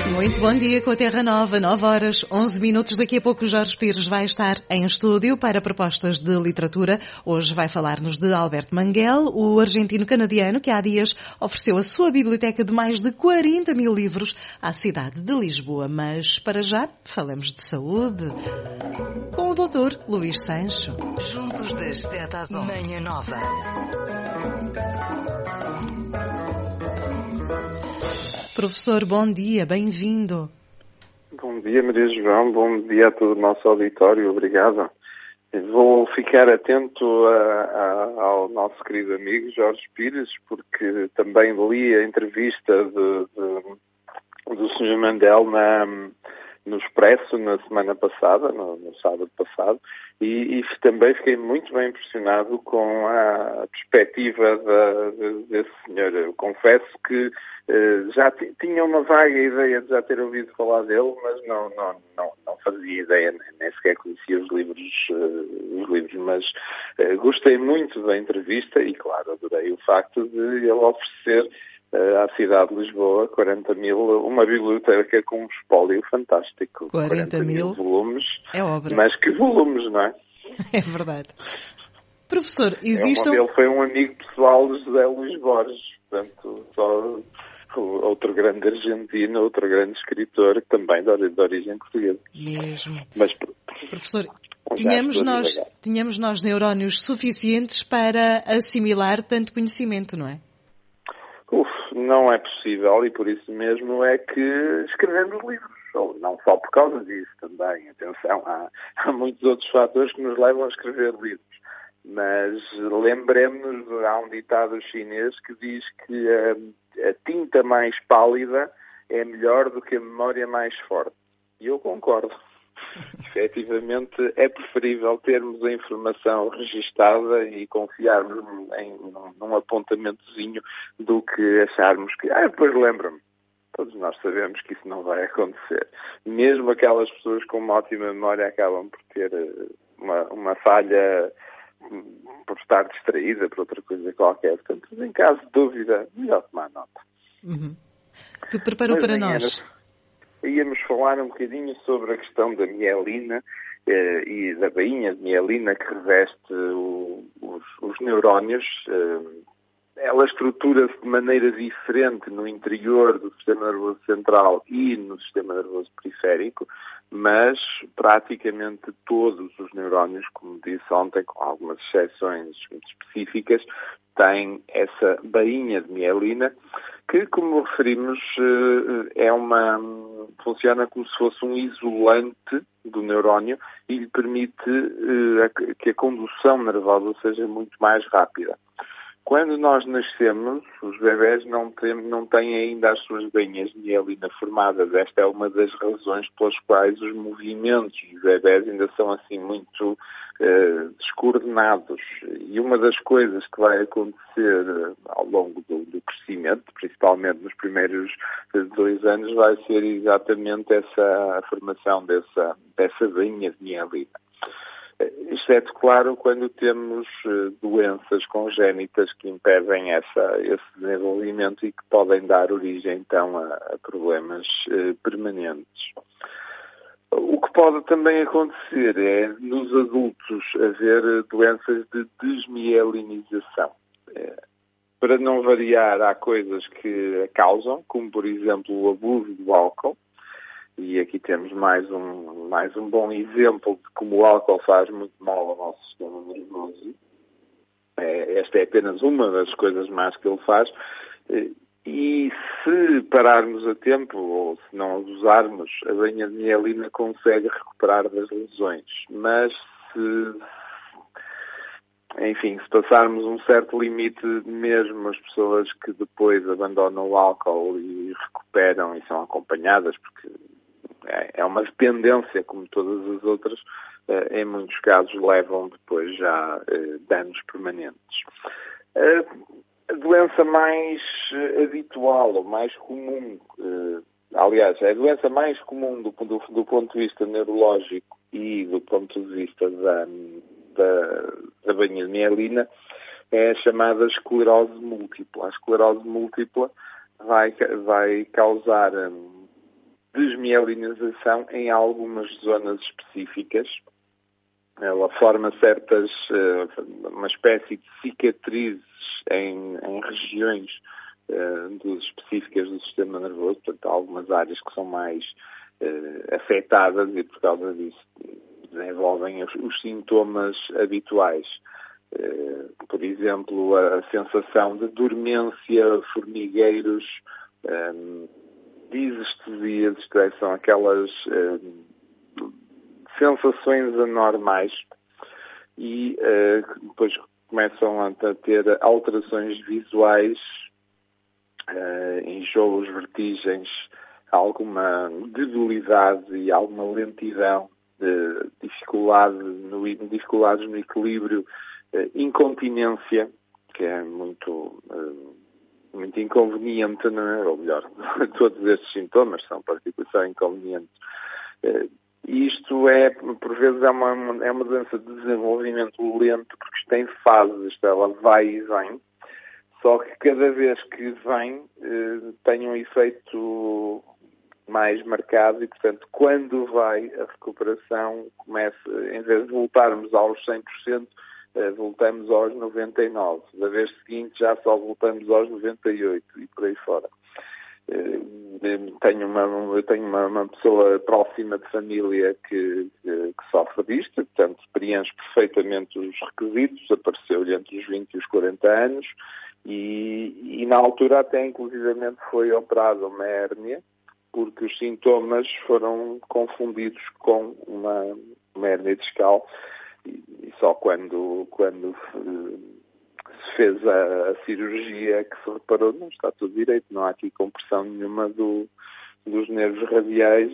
Muito bom dia com a Terra Nova, 9h11. Daqui a pouco o Jorge Pires vai estar em estúdio para propostas de literatura. Hoje vai falar-nos de Alberto Manguel, o argentino-canadiano que há dias ofereceu a sua biblioteca de mais de 40 mil livros à cidade de Lisboa. Mas, para já, falamos de saúde com o Dr. Luís Sancho. Juntos das 7 às 11. Manhã Nova. Professor, bom dia, bem-vindo. Bom dia, Maria João, bom dia a todo o nosso auditório, obrigado. Vou ficar atento ao nosso querido amigo Jorge Pires, porque também li a entrevista do Sr. Mandel no Expresso na semana passada, no sábado passado, e também fiquei muito bem impressionado com a perspectiva desse senhor. Eu confesso que já tinha uma vaga ideia de já ter ouvido falar dele, mas não fazia ideia, nem sequer conhecia os livros, mas gostei muito da entrevista e, claro, adorei o facto de ele oferecer à cidade de Lisboa 40 mil, uma biblioteca com um espólio fantástico. 40 mil volumes, é obra. Mas que volumes, não é? É verdade. Professor, existe Ele foi um amigo pessoal de José Luís Borges, portanto, só outro grande argentino, outro grande escritor, também de origem portuguesa. Mesmo. Mas, professor, tínhamos nós neurónios suficientes para assimilar tanto conhecimento, não é? Não é possível e por isso mesmo é que escrevemos livros. Ou não só por causa disso também. Atenção, há muitos outros fatores que nos levam a escrever livros. Mas lembremos-nos, há um ditado chinês que diz que a tinta mais pálida é melhor do que a memória mais forte. E eu concordo. Efetivamente, é preferível termos a informação registada e confiarmos num apontamentozinho do que acharmos que, depois lembro-me. Todos nós sabemos que isso não vai acontecer. Mesmo aquelas pessoas com uma ótima memória acabam por ter uma falha por estar distraída por outra coisa qualquer. Portanto, em caso de dúvida, melhor tomar nota. Uhum. Que preparou para nós? Íamos falar um bocadinho sobre a questão da mielina e da bainha de mielina que reveste os neurónios. Ela estrutura-se de maneira diferente no interior do sistema nervoso central e no sistema nervoso periférico, mas praticamente todos os neurónios, como disse ontem, com algumas exceções muito específicas, têm essa bainha de mielina que, como referimos, funciona como se fosse um isolante do neurónio e lhe permite que a condução nervosa seja muito mais rápida. Quando nós nascemos, os bebés não têm ainda as suas bainhas de mielina formadas. Esta é uma das razões pelas quais os movimentos dos bebés ainda são assim muito descoordenados. E uma das coisas que vai acontecer ao longo do crescimento, principalmente nos primeiros 2 anos, vai ser exatamente a formação dessa bainha de mielina. Exceto, claro, quando temos doenças congénitas que impedem esse desenvolvimento e que podem dar origem, então, a problemas permanentes. O que pode também acontecer é, nos adultos, haver doenças de desmielinização. Para não variar, há coisas que a causam, como, por exemplo, o abuso do álcool. E aqui temos mais um bom exemplo de como o álcool faz muito mal ao nosso sistema nervoso. Esta é apenas uma das coisas más que ele faz. E se pararmos a tempo, ou se não abusarmos, a bainha de mielina consegue recuperar das lesões. Mas se passarmos um certo limite, mesmo as pessoas que depois abandonam o álcool e recuperam e são acompanhadas, porque é uma dependência, como todas as outras, em muitos casos levam depois já danos permanentes. A doença mais habitual ou mais comum, aliás, é a doença mais comum do ponto de vista neurológico e do ponto de vista da bainha de mielina, é a chamada esclerose múltipla. A esclerose múltipla vai causar desmielinização em algumas zonas específicas. Ela forma uma espécie de cicatrizes em regiões específicas do sistema nervoso, portanto, há algumas áreas que são mais afetadas e, por causa disso, desenvolvem os sintomas habituais. Por exemplo, a sensação de dormência, formigueiros, disestesias, isto é, são aquelas sensações anormais e depois começam a ter alterações visuais, enjoos, vertigens, alguma debilidade e alguma lentidão, dificuldades no equilíbrio, incontinência, que é muito inconveniente, não é? Ou melhor, todos estes sintomas são particularmente inconvenientes. Isto por vezes é uma doença de desenvolvimento lento, porque isto tem fases, ela vai e vem, só que cada vez que vem tem um efeito mais marcado e, portanto, quando vai a recuperação, começa, em vez de voltarmos aos 100%, voltamos aos 99%. Da vez seguinte já só voltamos aos 98% e por aí fora. Eu tenho uma pessoa próxima de família que sofre disto, portanto, preenche perfeitamente os requisitos, apareceu-lhe entre os 20 e os 40 anos e na altura até inclusivamente foi operada uma hérnia, porque os sintomas foram confundidos com uma hérnia discal e só quando se fez a cirurgia que se reparou, não está tudo direito, não há aqui compressão nenhuma dos nervos radiais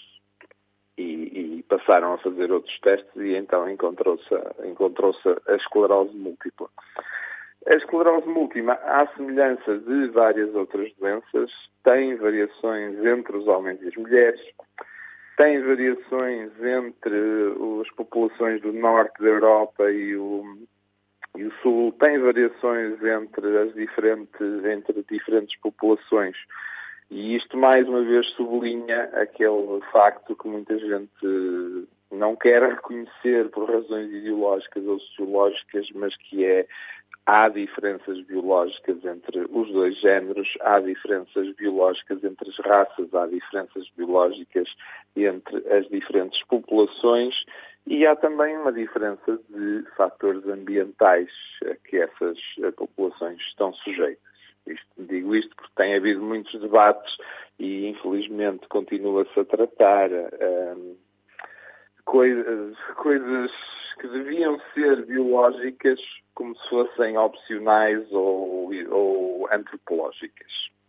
e passaram a fazer outros testes e então encontrou-se a esclerose múltipla. A esclerose múltipla, à semelhança de várias outras doenças, tem variações entre os homens e as mulheres, tem variações entre as populações do norte da Europa e o sul, tem variações entre diferentes populações. E isto, mais uma vez, sublinha aquele facto que muita gente não quer reconhecer por razões ideológicas ou sociológicas, mas que há diferenças biológicas entre os dois géneros, há diferenças biológicas entre as raças, há diferenças biológicas entre as diferentes populações e há também uma diferença de fatores ambientais a que essas populações estão sujeitas. Digo isto porque tem havido muitos debates e, infelizmente, continua-se a tratar coisas que deviam ser biológicas como se fossem opcionais ou antropológicas.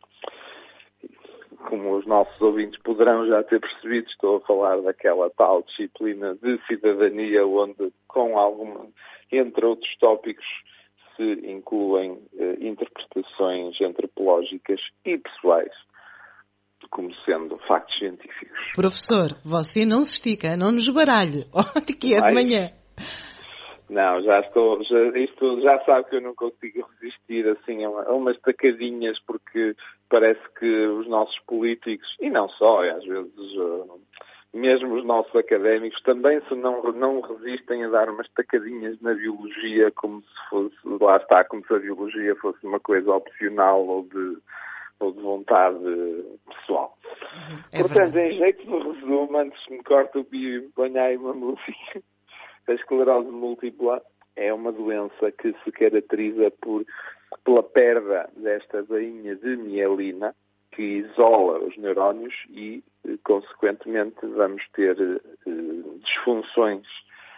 Como os nossos ouvintes poderão já ter percebido, estou a falar daquela tal disciplina de cidadania onde, entre outros tópicos, se incluem interpretações antropológicas e pessoais, como sendo factos científicos. Professor, você não se estica, não nos baralhe. Onde que é de manhã? Não, isto já sabe que eu não consigo resistir assim a umas tacadinhas, porque parece que os nossos políticos, e não só, às vezes mesmo os nossos académicos, também não resistem a dar umas tacadinhas na biologia, como se a biologia fosse uma coisa opcional ou de vontade pessoal. Portanto, verdade. em jeito de resumo, antes que me corte o bio e ponha aí uma música, a esclerose múltipla é uma doença que se caracteriza pela perda desta bainha de mielina, que isola os neurónios e, consequentemente, vamos ter disfunções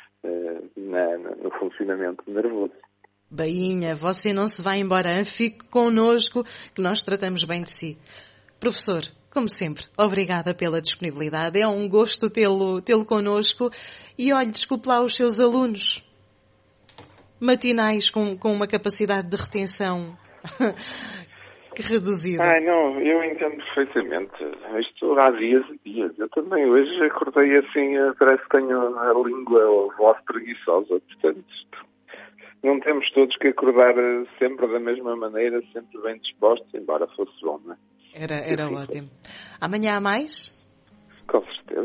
no funcionamento nervoso. Bainha, você não se vai embora, fique connosco que nós tratamos bem de si. Professor, como sempre, obrigada pela disponibilidade. É um gosto tê-lo connosco. E olhe, desculpe lá os seus alunos matinais com uma capacidade de retenção reduzida. Não, eu entendo perfeitamente. Isto há dias e dias. Eu também hoje acordei assim, parece que tenho a língua ou a voz preguiçosa. Portanto, não temos todos que acordar sempre da mesma maneira, sempre bem dispostos, embora fosse bom, não é? Era ótimo. Amanhã há mais?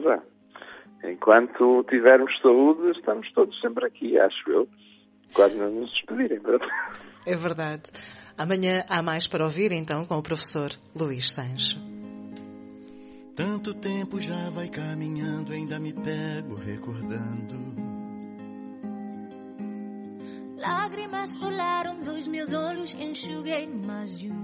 certeza. Enquanto tivermos saúde, estamos todos sempre aqui, acho eu. Quase não nos despedirem, verdade? É verdade. Amanhã há mais para ouvir, então, com o professor Luís Sancho. Tanto tempo já vai caminhando, ainda me pego recordando. Lágrimas rolaram dos meus olhos, enxuguei mais de uma